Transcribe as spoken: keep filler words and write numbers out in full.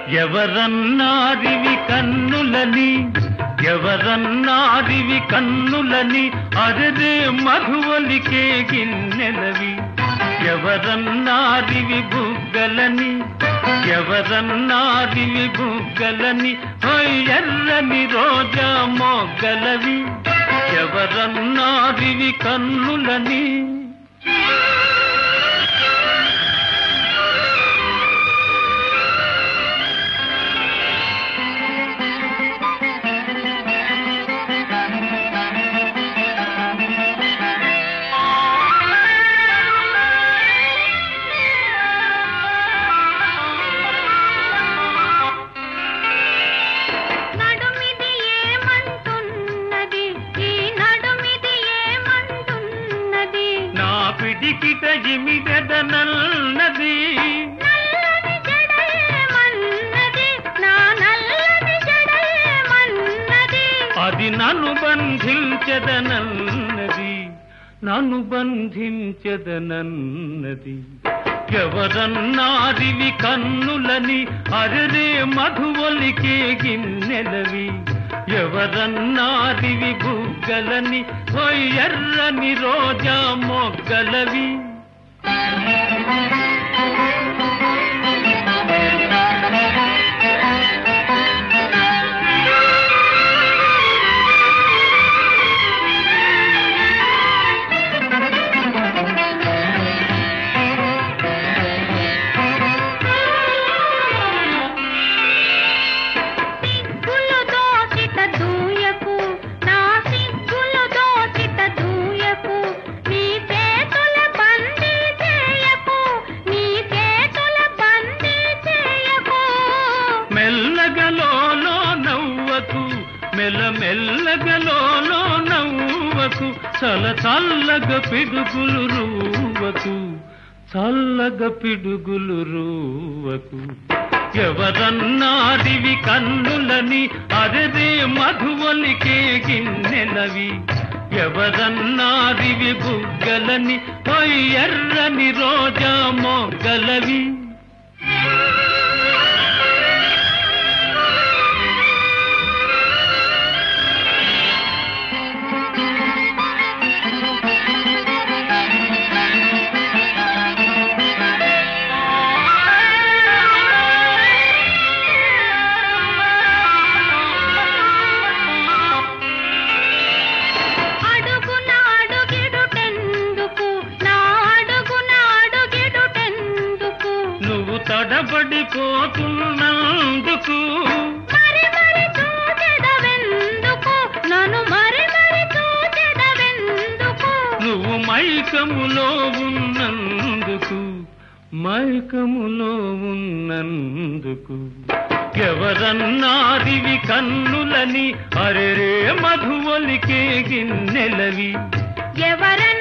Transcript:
ఎవరన్నారివి కన్నులని ఎవరన్నారివి కన్నులని అరదే మధువలికే గిన్నెలవి ఎవరన్నారివి బుగ్గలని ఎవరన్నారివి బుగ్గలని ఎర్రని రోజా మొగ్గలవి ఎవరన్నారివి కన్నులని పిడికిట ఇమిడెదనన్నది అది నన్ను బంధించదనన్నది నన్ను బంధించదనన్నది ఎవరన్నారివి కన్నులని అరరే మధువలికే గిన్నెలవి ఎవరన్నారివి బుగ్గలని ఎర్రని రోజా మొగ్గలవి మెల్లగలోలో నవ్వకు మెల్ల మెల్లగలోలో నవ్వకు చల చల్లగ పిడుగులు రూవకు చల్లగ పిడుగులు రూవకు ఎవరన్నారివి కన్నులని అరదే మధువలికే గిన్నెలవి ఎవరన్నారివి బుగ్గలని ఎర్రని రోజా మొగ్గలవి తడబడిపోతున్నందుకు మరి మరి చూచెదవెందుకు నన్ను మరి మరి చూచెదవెందుకు నువ్వు మైకములో ఉన్నందుకు మైకములో ఉన్నందుకు ఎవరన్నారివి కన్నులని అరెరే మధువలికే గిన్నెలవి ఎవరన్నా